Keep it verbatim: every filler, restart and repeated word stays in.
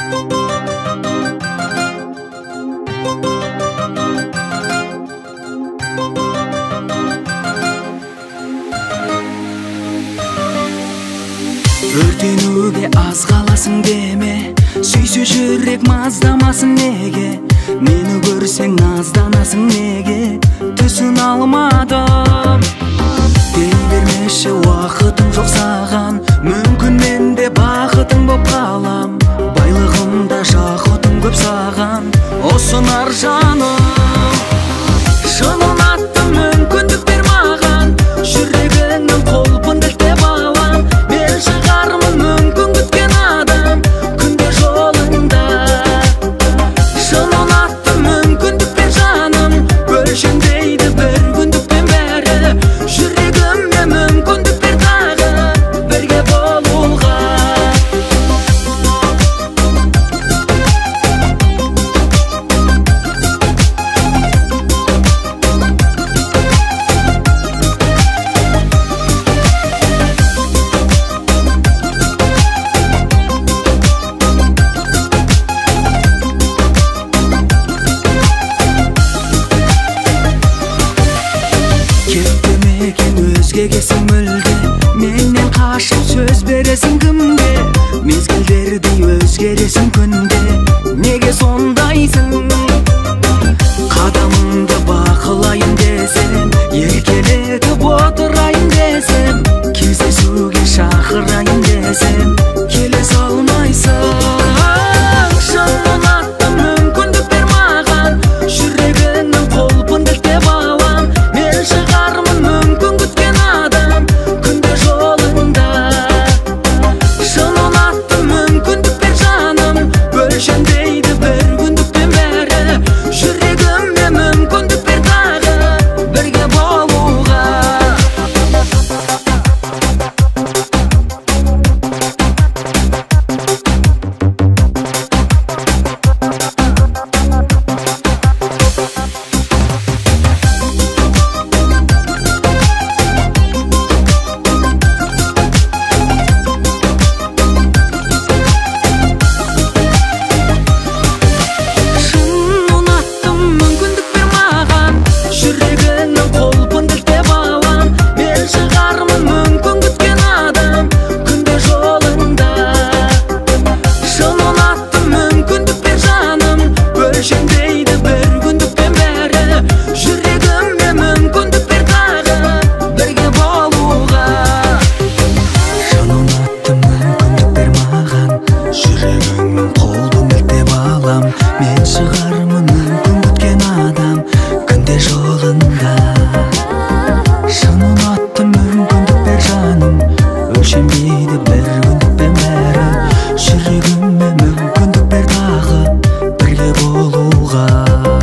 Өртенуге аз қаласың деме, сүйсе жүрек маздамасын неге? Мені көрсең назданасың неге? Түсін алмадым. Дей бермеші уақытым жоқ саған, мүмкін мен де бақытың боп қалам. Байлығымда жақұтым көп саған, осынар жаным. Шынын аттым, мүмкіндік бер маған, жүрегіңнің қолпын ділтеп алам. Мен шығармын мүмкін күткен адам, күнде жолында. Шынын аттым, мүмкіндік бер жаным, өлшенбейді бір күндіктен бәрі. Жүрегіме мүмкіндік бер тағы, бірге болуға. Өзгегесің мүлде, менен қашып сөз бересің кімге? Мезгілдердей өзгересің күнде, неге сондайсың? Қадамыңды бақылайын десем, еркелетіп отырайын десем, кездесуге шақырайын десем, келе салмайсың. Шынын аттым, мүмкіндік бер маған, жүрегіңнің қолпын ділтеп алам. Мен шығармын мүмкін күткен адам, күнде жолында. Шынын аттым, мүмкіндік бер жаным, өлшенбейді бір күндіктен бәрі. Жүрегіме мүмкіндік бер тағы, бірге болуға. Мен шығармын мүмкін күткен адам, күнде жолында. Шынын аттым, мүмкіндік бер жаным, өлшенбейді бір күндікпен бәрі. Жүрегіме мүмкіндік бер тағы, бірге болуға.